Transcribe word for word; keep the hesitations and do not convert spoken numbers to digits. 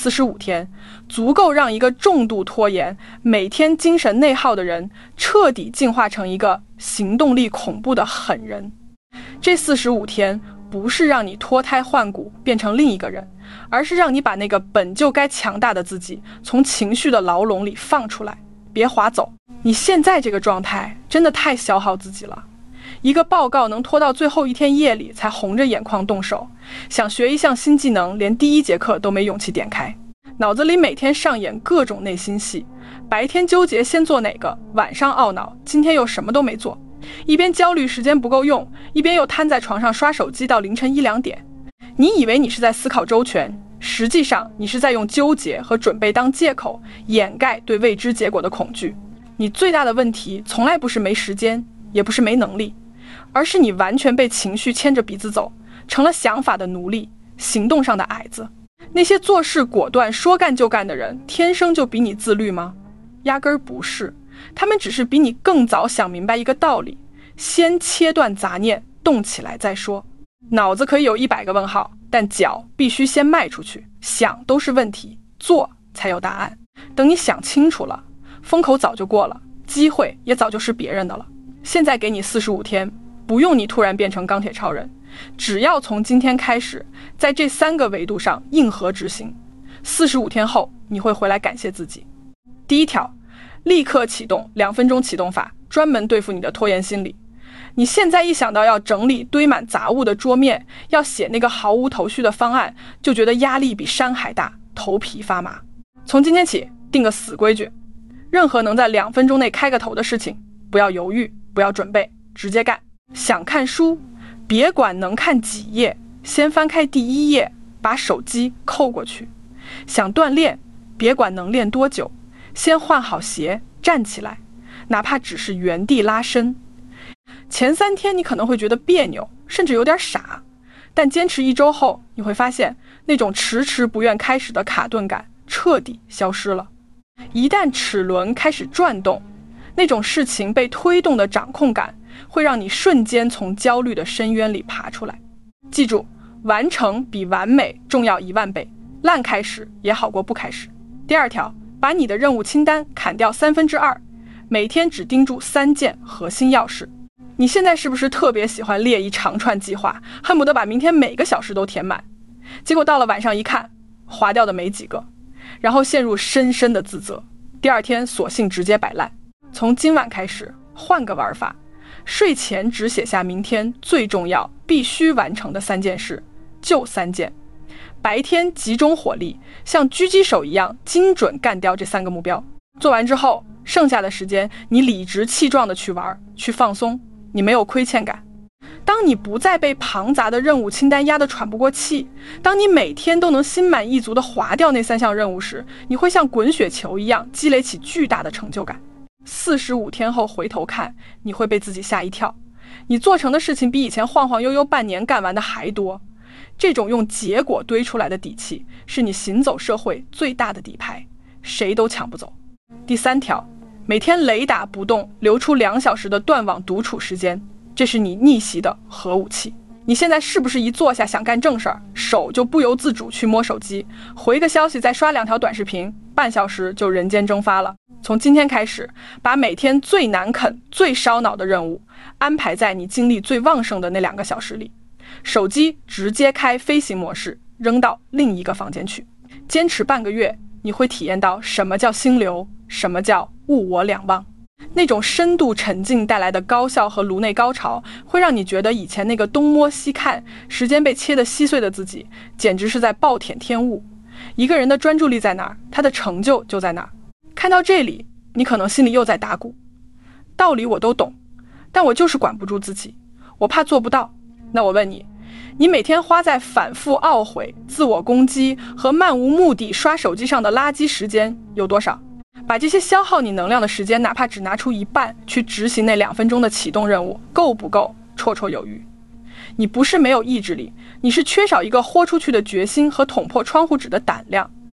四十五天，足够让一个重度拖延、每天精神内耗的人彻底进化成一个行动力恐怖的狠人。这四十五天不是让你脱胎换骨变成另一个人，而是让你把那个本就该强大的自己从情绪的牢笼里放出来，别滑走。你现在这个状态真的太消耗自己了。一个报告能拖到最后一天夜里才红着眼眶动手，想学一项新技能连第一节课都没勇气点开，脑子里每天上演各种内心戏，白天纠结先做哪个，晚上懊恼今天又什么都没做，一边焦虑时间不够用，一边又瘫在床上刷手机到凌晨一两点。你以为你是在思考周全，实际上你是在用纠结和准备当借口掩盖对未知结果的恐惧。你最大的问题从来不是没时间，也不是没能力，而是你完全被情绪牵着鼻子走，成了想法的奴隶，行动上的矮子。那些做事果断说干就干的人天生就比你自律吗？压根儿不是，他们只是比你更早想明白一个道理，先切断杂念，动起来再说。脑子可以有一百个问号，但脚必须先迈出去，想都是问题，做才有答案。等你想清楚了，风口早就过了，机会也早就是别人的了。现在给你四十五天，不用你突然变成钢铁超人，只要从今天开始，在这三个维度上硬核执行，四十五天后你会回来感谢自己。第一条，立刻启动两分钟启动法，专门对付你的拖延心理。你现在一想到要整理堆满杂物的桌面，要写那个毫无头绪的方案，就觉得压力比山还大，头皮发麻。从今天起定个死规矩，任何能在两分钟内开个头的事情，不要犹豫，不要准备，直接干。想看书，别管能看几页，先翻开第一页，把手机扣过去。想锻炼，别管能练多久，先换好鞋，站起来，哪怕只是原地拉伸。前三天你可能会觉得别扭，甚至有点傻，但坚持一周后，你会发现那种迟迟不愿开始的卡顿感彻底消失了。一旦齿轮开始转动，那种事情被推动的掌控感会让你瞬间从焦虑的深渊里爬出来。记住，完成比完美重要一万倍，烂开始也好过不开始。第二条，把你的任务清单砍掉三分之二，每天只盯住三件核心要事。你现在是不是特别喜欢列一长串计划，恨不得把明天每个小时都填满？结果到了晚上一看，划掉的没几个，然后陷入深深的自责，第二天索性直接摆烂。从今晚开始换个玩法，睡前只写下明天最重要必须完成的三件事，就三件。白天集中火力，像狙击手一样精准干掉这三个目标。做完之后，剩下的时间你理直气壮的去玩，去放松，你没有亏欠感。当你不再被庞杂的任务清单压得喘不过气，当你每天都能心满意足地划掉那三项任务时，你会像滚雪球一样积累起巨大的成就感。四十五天后回头看，你会被自己吓一跳，你做成的事情比以前晃晃悠悠半年干完的还多。这种用结果堆出来的底气，是你行走社会最大的底牌，谁都抢不走。第三条，每天雷打不动留出两小时的断网独处时间，这是你逆袭的核武器。你现在是不是一坐下想干正事儿，手就不由自主去摸手机，回个消息再刷两条短视频，半小时就人间蒸发了？从今天开始，把每天最难啃最烧脑的任务安排在你精力最旺盛的那两个小时里，手机直接开飞行模式，扔到另一个房间去。坚持半个月，你会体验到什么叫心流，什么叫物我两忘。那种深度沉浸带来的高效和颅内高潮，会让你觉得以前那个东摸西看，时间被切得稀碎的自己，简直是在暴殄天物。一个人的专注力在哪儿，他的成就就在哪儿。看到这里，你可能心里又在打鼓，道理我都懂，但我就是管不住自己，我怕做不到。那我问你，你每天花在反复懊悔、自我攻击和漫无目的刷手机上的垃圾时间有多少？把这些消耗你能量的时间，哪怕只拿出一半去执行那两分钟的启动任务，够不够？绰绰有余。你不是没有意志力，你是缺少一个豁出去的决心和捅破窗户纸的胆量。